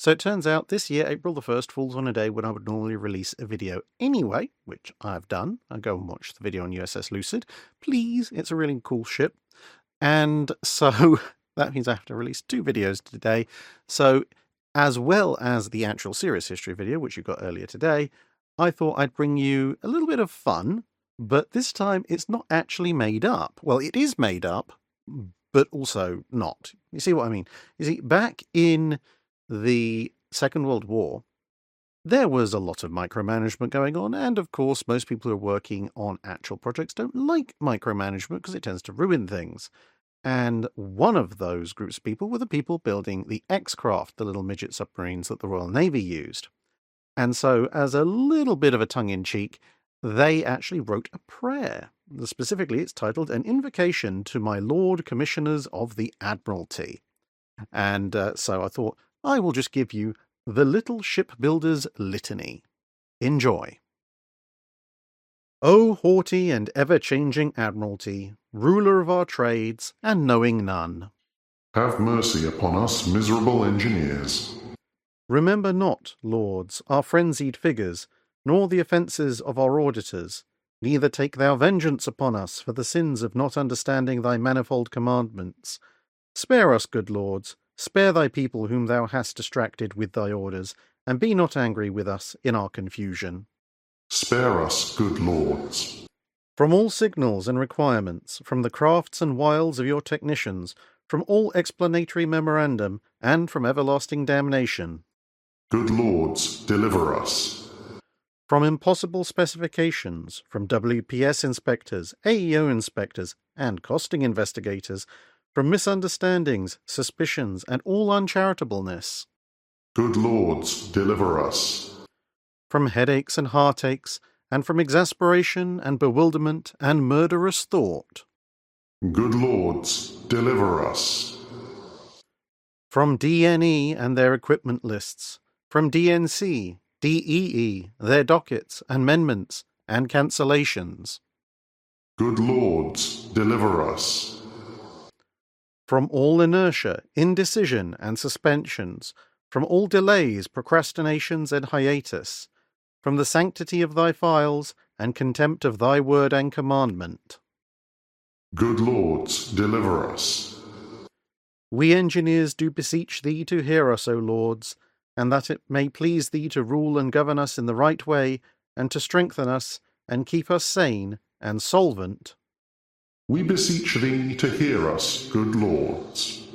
So it turns out this year, April the 1st, falls on a day when I would normally release a video anyway, which I've done. I go and watch the video on USS Lucid. Please, it's a really cool ship. And so that means I have to release 2 videos today. So as well as the actual Sirius history video, which you got earlier today, I thought I'd bring you a little bit of fun, but this time it's not actually made up. Well, it is made up, but also not. You see what I mean? You see, back in the Second World War, there was a lot of micromanagement going on, and of course, most people who are working on actual projects don't like micromanagement because it tends to ruin things. And one of those groups of people were the people building the X-Craft, the little midget submarines that the Royal Navy used. And so, as a little bit of a tongue-in-cheek, they actually wrote a prayer. Specifically, it's titled An Invocation to My Lord Commissioners of the Admiralty. And so I thought, I will just give you the Little Shipbuilder's Litany. Enjoy. O haughty and ever-changing Admiralty, ruler of our trades, and knowing none, have mercy upon us miserable engineers. Remember not, lords, our frenzied figures, nor the offences of our auditors, neither take thou vengeance upon us for the sins of not understanding thy manifold commandments. Spare us, good lords, spare thy people whom thou hast distracted with thy orders, and be not angry with us in our confusion. Spare us, good lords. From all signals and requirements, from the crafts and wiles of your technicians, from all explanatory memorandum, and from everlasting damnation. Good lords, deliver us. From impossible specifications, from WPS inspectors, AEO inspectors, and costing investigators, from misunderstandings, suspicions, and all uncharitableness. Good lords, deliver us. From headaches and heartaches, and from exasperation and bewilderment and murderous thought. Good lords, deliver us. From DNE and their equipment lists, from DNC, DEE, their dockets, amendments, and cancellations. Good lords, deliver us. From all inertia, indecision, and suspensions, from all delays, procrastinations, and hiatus, from the sanctity of thy files, and contempt of thy word and commandment. Good lords, deliver us. We engineers do beseech thee to hear us, O lords, and that it may please thee to rule and govern us in the right way, and to strengthen us, and keep us sane and solvent. We beseech thee to hear us, good lords.